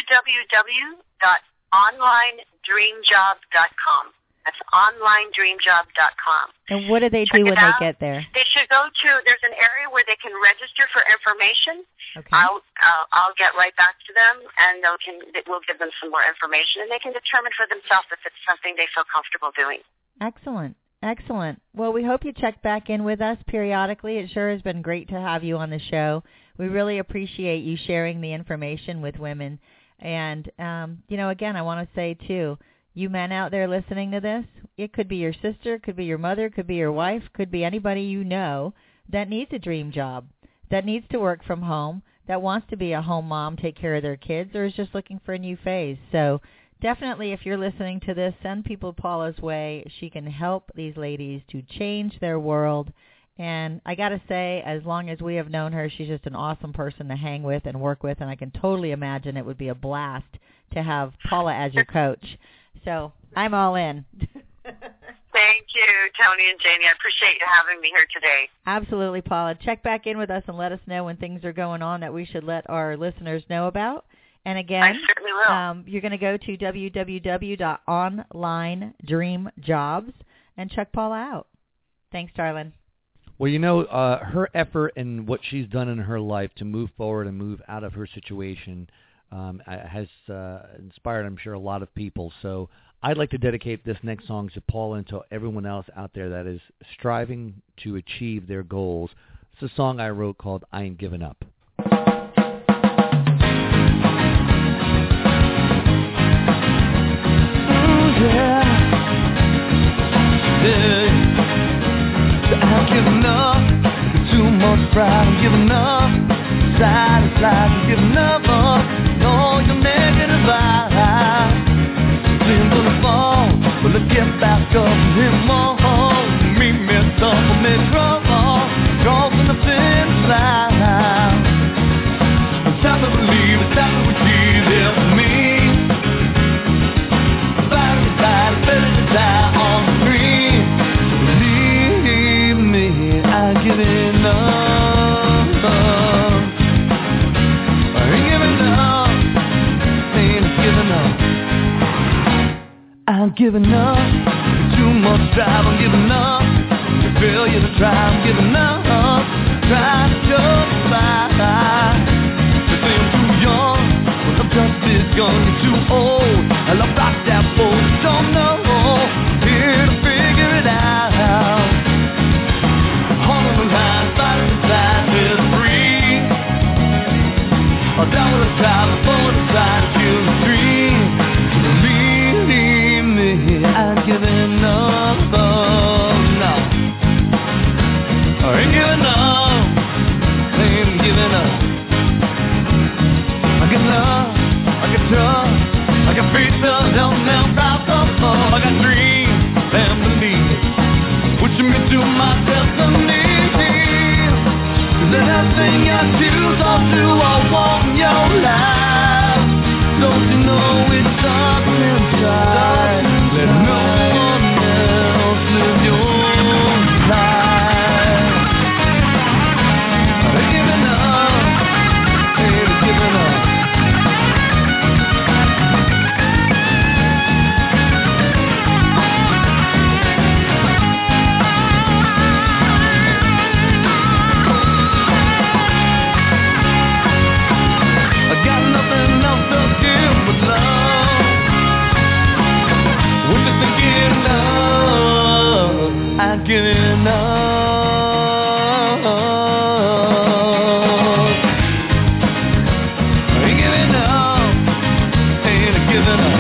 www.onlinedreamjob.com. That's onlinedreamjob.com. And what do they do when they get there? They should go to, there's an area where they can register for information. Okay. I'll get right back to them, and we'll give them some more information, and they can determine for themselves if it's something they feel comfortable doing. Excellent. Excellent. Well, we hope you check back in with us periodically. It sure has been great to have you on the show. We really appreciate you sharing the information with women. And, again, I want to say, too, you men out there listening to this, it could be your sister, could be your mother, could be your wife, could be anybody you know that needs a dream job, that needs to work from home, that wants to be a home mom, take care of their kids, or is just looking for a new phase. So definitely, if you're listening to this, send people Paula's way. She can help these ladies to change their world. And I got to say, as long as we have known her, she's just an awesome person to hang with and work with, and I can totally imagine it would be a blast to have Paula as your coach. So I'm all in. Thank you, Tony and Janie. I appreciate you having me here today. Absolutely, Paula. Check back in with us and let us know when things are going on that we should let our listeners know about. And again, I certainly will. You're going to go to www.onlinedreamjobs and check Paula out. Thanks, darling. Well, her effort and what she's done in her life to move forward and move out of her situation has inspired, I'm sure, a lot of people. So I'd like to dedicate this next song to Paula and to everyone else out there that is striving to achieve their goals. It's a song I wrote called I Ain't Giving Up. I'm giving up, too much pride, I'm giving up, side to side, I'm giving up, no, you're negative vibes, seem to fall, but let's get back up and hit more home, me mess up, I make trouble, crossing the finish line, it's time to believe, it's time to achieve, help me, fight to die, better to die on the dream, I'm giving up. I ain't giving up. Ain't giving up. I'm giving up. Too much drive. I'm giving up. The failure to try. I'm giving up. Trying to justify. They say I'm too young, but I'm just this young. You're too old. I love rock that boat. Don't know. Here to figure it out. Down with a time, forward a time, kill the dream. Believe me, I'm giving up. No, I ain't giving up. Ain't giving up. I get love, I get trust, I got faith, help me proud of. I got dreams and belief, pushing me to my destiny. Anything I choose, I'll do, I want your life. Don't you know it's dark inside? Let no one else live your life. I ain't giving up, ain't giving up. I'm giving up. I ain't giving up. Ain't giving up.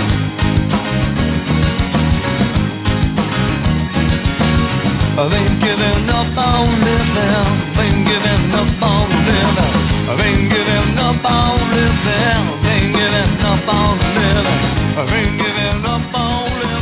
I ain't giving up on living. I ain't giving up on living. I ain't giving up on living. I ain't giving up on living. I ain't giving up on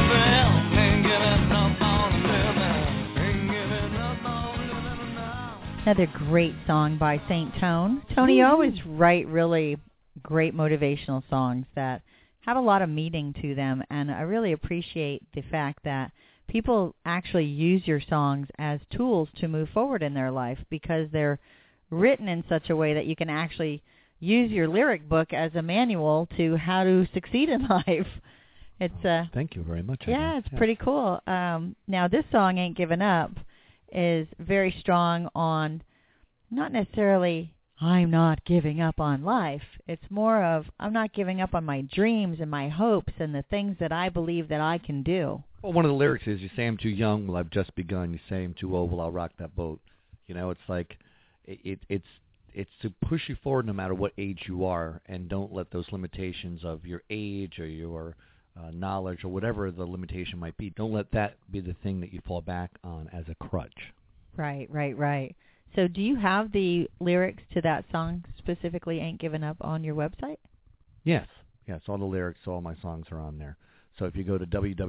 Another great song by Saint Tone. Tony, you always write really great motivational songs that have a lot of meaning to them, and I really appreciate the fact that people actually use your songs as tools to move forward in their life because they're written in such a way that you can actually use your lyric book as a manual to how to succeed in life. It's Thank you very much. Yeah, it's pretty cool. Now, this song, Ain't Giving Up, is very strong on not necessarily I'm not giving up on life. It's more of I'm not giving up on my dreams and my hopes and the things that I believe that I can do. Well, one of the lyrics is, you say I'm too young, well, I've just begun. You say I'm too old, well, I'll rock that boat. You know, it's like it's to push you forward no matter what age you are, and don't let those limitations of your age or your knowledge or whatever the limitation might be, don't let that be the thing that you fall back on as a crutch. Right. So do you have the lyrics to that song, specifically Ain't Giving Up, on your website? Yes, all the lyrics, all my songs are on there. So if you go to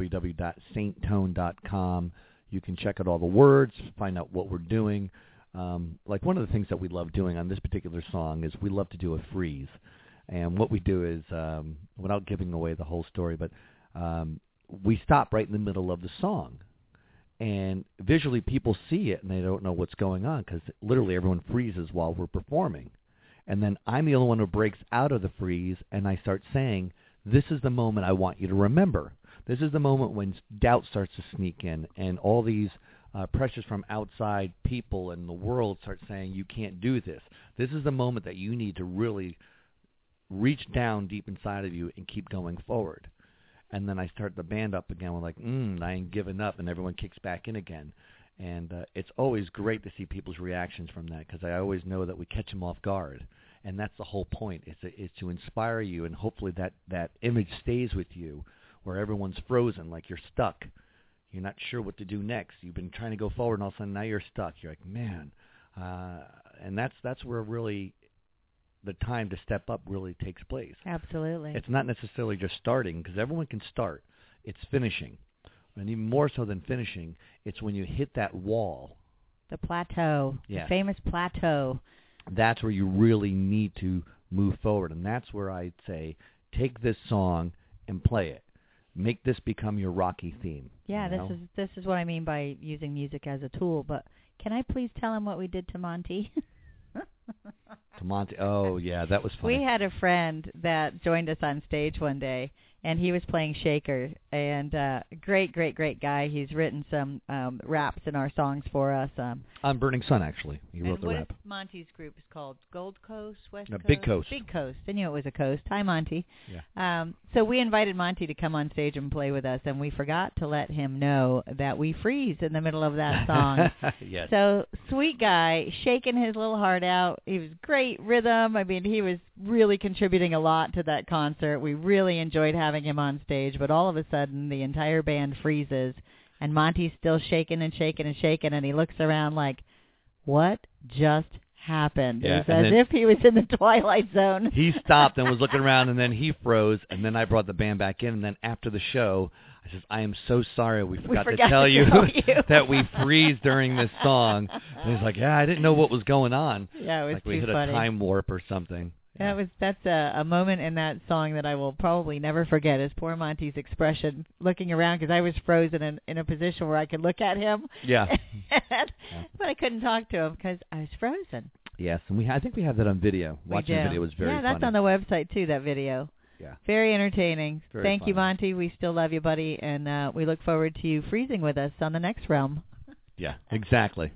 www.sainttone.com, you can check out all the words, find out what we're doing. Like one of the things that we love doing on this particular song is we love to do a freeze. And what we do is, without giving away the whole story, but we stop right in the middle of the song. And visually people see it and they don't know what's going on because literally everyone freezes while we're performing. And then I'm the only one who breaks out of the freeze and I start saying, this is the moment I want you to remember. This is the moment when doubt starts to sneak in and all these pressures from outside people and the world start saying you can't do this. This is the moment that you need to really reach down deep inside of you and keep going forward. And then I start the band up again. We're like, I ain't giving up, and everyone kicks back in again. And it's always great to see people's reactions from that because I always know that we catch them off guard. And that's the whole point, is to inspire you, and hopefully that image stays with you where everyone's frozen, like you're stuck. You're not sure what to do next. You've been trying to go forward, and all of a sudden now you're stuck. You're like, man. And that's where really the time to step up really takes place. Absolutely. It's not necessarily just starting, because everyone can start. It's finishing. And even more so than finishing, it's when you hit that wall. The plateau. Yes. The famous plateau. That's where you really need to move forward. And that's where I'd say, take this song and play it. Make this become your Rocky theme. Yeah, you know? this is what I mean by using music as a tool. But can I please tell him what we did to Monty? To Monty. Oh, yeah, that was funny. We had a friend that joined us on stage one day, and he was playing shaker. And great guy. He's written some raps in our songs for us. On Burning Sun, actually. He wrote the rap. What is Monty's group is called? Gold Coast? West Coast? Big Coast. Big Coast. I knew it was a coast. Hi, Monty. Yeah. So we invited Monty to come on stage and play with us, and we forgot to let him know that we freeze in the middle of that song. Yes. So sweet guy, shaking his little heart out. He was great rhythm. I mean, he was really contributing a lot to that concert. We really enjoyed having him on stage, but all of a sudden the entire band freezes, and Monty's still shaking and shaking and shaking, and he looks around like, what just happened? Yeah, It's as if he was in the Twilight Zone. He stopped and was looking around, and then he froze, and then I brought the band back in, and then after the show, I said, I am so sorry we forgot to tell you that we freeze during this song. And he's like, yeah, I didn't know what was going on. Yeah, it was like too we hit funny. a time warp or something. That's a moment in that song that I will probably never forget, is poor Monty's expression looking around, because I was frozen in a position where I could look at him. Yeah. But I couldn't talk to him because I was frozen. Yes, and I think we have that on video. Watching the video was very funny. Yeah, that's on the website too, that video. Yeah. Very entertaining. Thank you, funny. Monty. We still love you, buddy, and we look forward to you freezing with us on the next realm. Yeah, exactly.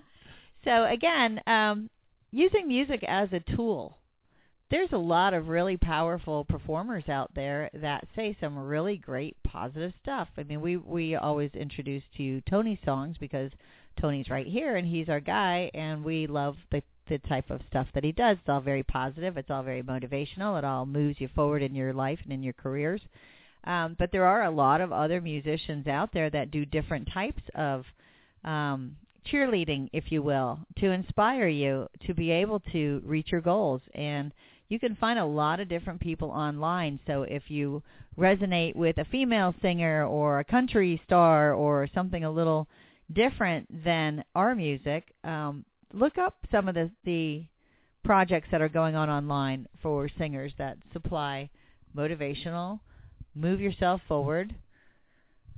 So again, using music as a tool. There's a lot of really powerful performers out there that say some really great positive stuff. I mean, we always introduce to you Tony's songs because Tony's right here and he's our guy, and we love the type of stuff that he does. It's all very positive. It's all very motivational. It all moves you forward in your life and in your careers. But there are a lot of other musicians out there that do different types of cheerleading, if you will, to inspire you to be able to reach your goals. And you can find a lot of different people online. So if you resonate with a female singer or a country star or something a little different than our music, look up some of the projects that are going on online for singers that supply motivational, move yourself forward,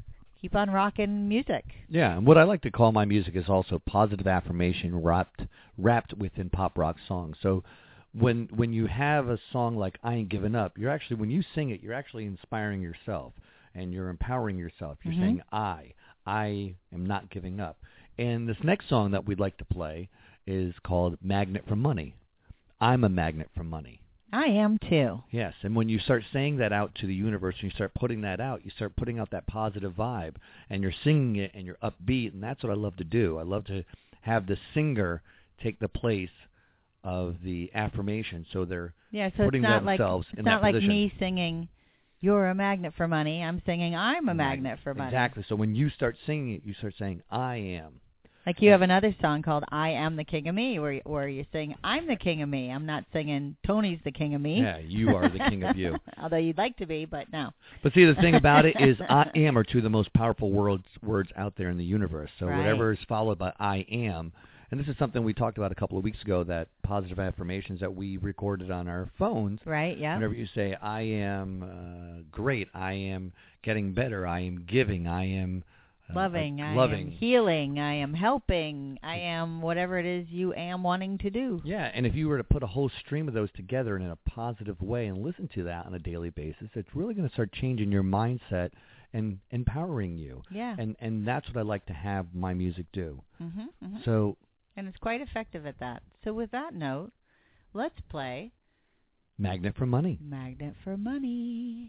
keep on rocking music. Yeah, and what I like to call my music is also positive affirmation wrapped within pop rock songs. So when you have a song like I Ain't Giving Up, you're actually, when you sing it, you're actually inspiring yourself and you're empowering yourself. You're saying I am not giving up. And this next song that we'd like to play is called Magnet for Money. I'm a magnet for money. I am too. Yes, and when you start saying that out to the universe and you start putting that out, you start putting out that positive vibe, and you're singing it and you're upbeat, and that's what I love to do. I love to have the singer take the place of the affirmation, so they're putting themselves in that position. It's not like me singing, you're a magnet for money. I'm singing, I'm a magnet for money. Exactly. So when you start singing it, you start saying, I am. Like you have another song called I Am the King of Me, where you're saying, I'm the king of me. I'm not singing, Tony's the king of me. Yeah, you are the king of you. Although you'd like to be, but no. But see, the thing about it is I am are two of the most powerful words out there in the universe. So whatever is followed by I am, and this is something we talked about a couple of weeks ago, that positive affirmations that we recorded on our phones. Right, yeah. Whenever you say, I am great, I am getting better, I am giving, I am... Loving, I am healing, I am helping, I am whatever it is you am wanting to do. Yeah, and if you were to put a whole stream of those together in a positive way and listen to that on a daily basis, it's really going to start changing your mindset and empowering you. Yeah. And that's what I like to have my music do. Mm-hmm. So. And it's quite effective at that. So with that note, let's play Magnet for Money. Magnet for Money.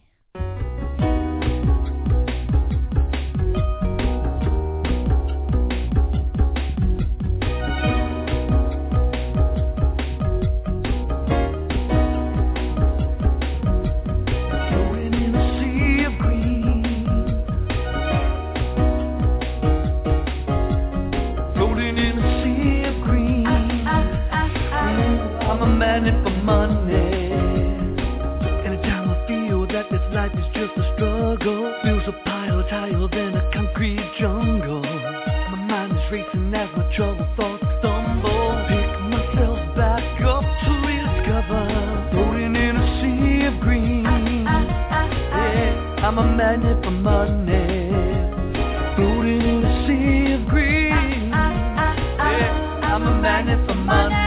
Magnet for money. Anytime I feel that this life is just a struggle, feels a pile higher than a concrete jungle. My mind is racing as my trouble thoughts stumble. Pick myself back up to rediscover, floating in a sea of green. Yeah, I'm a magnet for money, floating in a sea of green. Yeah, I'm a magnet for money.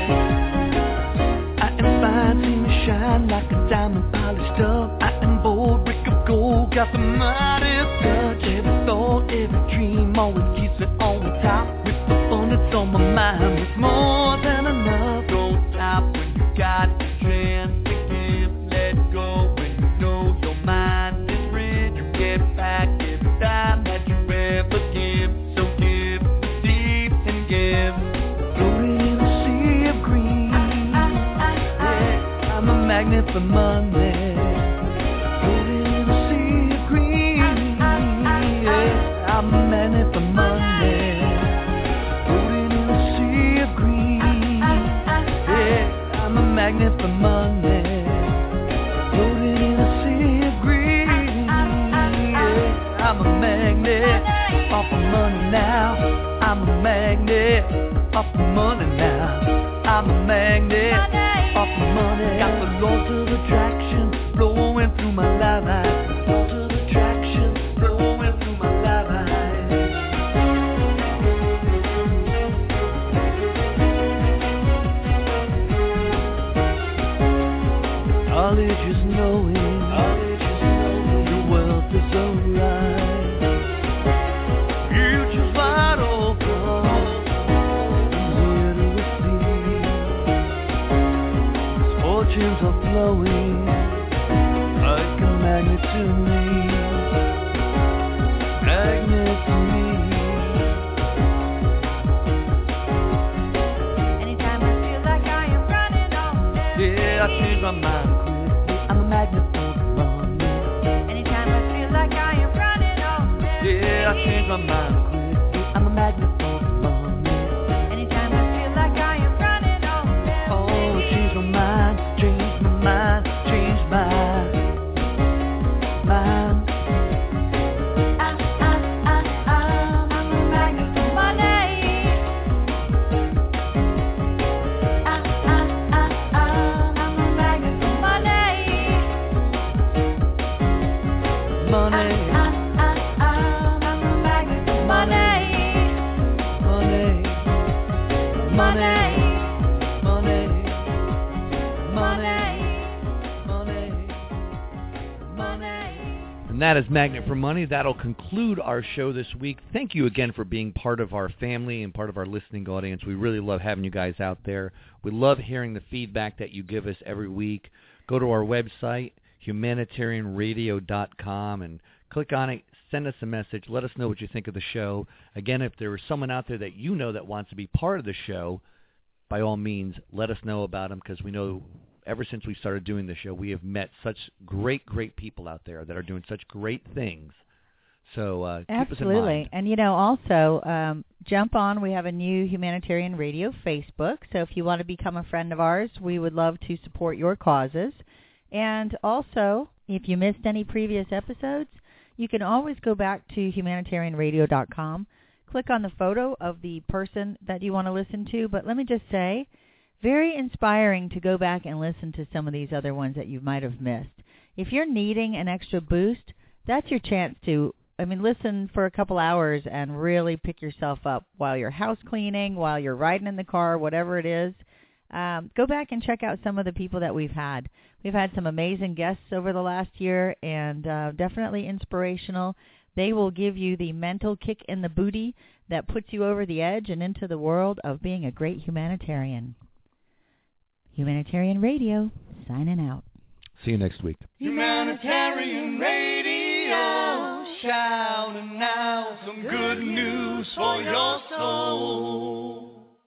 See me shine like a diamond polished up. I am bold, brick of gold, got the mighty touch. Every thought, every dream always keeps it on the top. With the fun that's on my mind, it's more than enough. Don't stop when you got the chance to give. Let go when you know your mind is free. You get back every time that you ever give. So give, receive, and give. Floating in a sea of green. I'm a magnet for money, floating in a sea of green. Yeah, I'm a magnet for money, floating in a sea of green. Yeah, I'm a magnet for money, floating in a sea of green. Yeah, I'm a magnet off of money now. I'm a magnet off of money now. I'm a magnet off of money. Got the laws of attraction flowing through my life. Laws of attraction flowing through my life. Knowledge is knowing, your wealth is alright. Future's wide open. Fortunes are flowing like a magnet to me, magnet to me. Anytime I feel like I am running off, yeah, I change my mind quickly. I'm a magnet for the money. Anytime I feel like I am running off, yeah, I change my mind quickly. I'm a magnet for the money. Anytime I feel like I am running off, oh, change my mind. Change my mind, change my mind. I'm a magnet for money. I'm a magnet for money. Money. that is Magnet for Money. That'll conclude our show this week. Thank you again for being part of our family and part of our listening audience. We really love having you guys out there. We love hearing the feedback that you give us every week. Go to our website, humanitarianradio.com, and click on it. Send us a message. Let us know what you think of the show. Again, if there is someone out there that you know that wants to be part of the show, by all means, let us know about them, because we know ever since we started doing the show, we have met such great people out there that are doing such great things. So keep us in mind. And, also jump on. We have a new Humanitarian Radio Facebook. So if you want to become a friend of ours, we would love to support your causes. And also, if you missed any previous episodes, you can always go back to humanitarianradio.com, click on the photo of the person that you want to listen to. But let me just say, very inspiring to go back and listen to some of these other ones that you might have missed. If you're needing an extra boost, that's your chance to, listen for a couple hours and really pick yourself up while you're house cleaning, while you're riding in the car, whatever it is. Go back and check out some of the people that we've had. We've had some amazing guests over the last year, and definitely inspirational. They will give you the mental kick in the booty that puts you over the edge and into the world of being a great humanitarian. Humanitarian Radio, signing out. See you next week. Humanitarian Radio, shouting out some good news for your soul.